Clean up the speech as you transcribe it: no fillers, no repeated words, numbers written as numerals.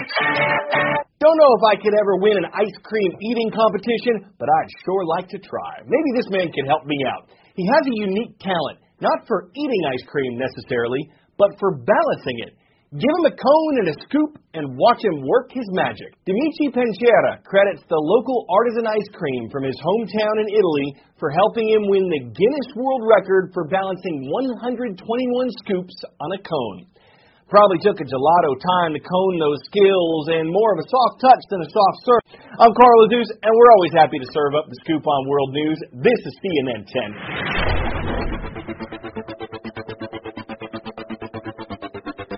Don't know if I could ever win an ice cream eating competition, but I'd sure like to try. Maybe this man can help me out. He has a unique talent, not for eating ice cream necessarily, but for balancing it. Give him a cone and a scoop and watch him work his magic. Dimitri Penchera credits the local artisan ice cream from his hometown in Italy for helping him win the Guinness World Record for balancing 121 scoops on a cone. Probably took a gelato time to cone those skills and more of a soft touch than a soft serve. I'm Carl Leduce, and we're always happy to serve up the scoop on world news. This is CNN 10.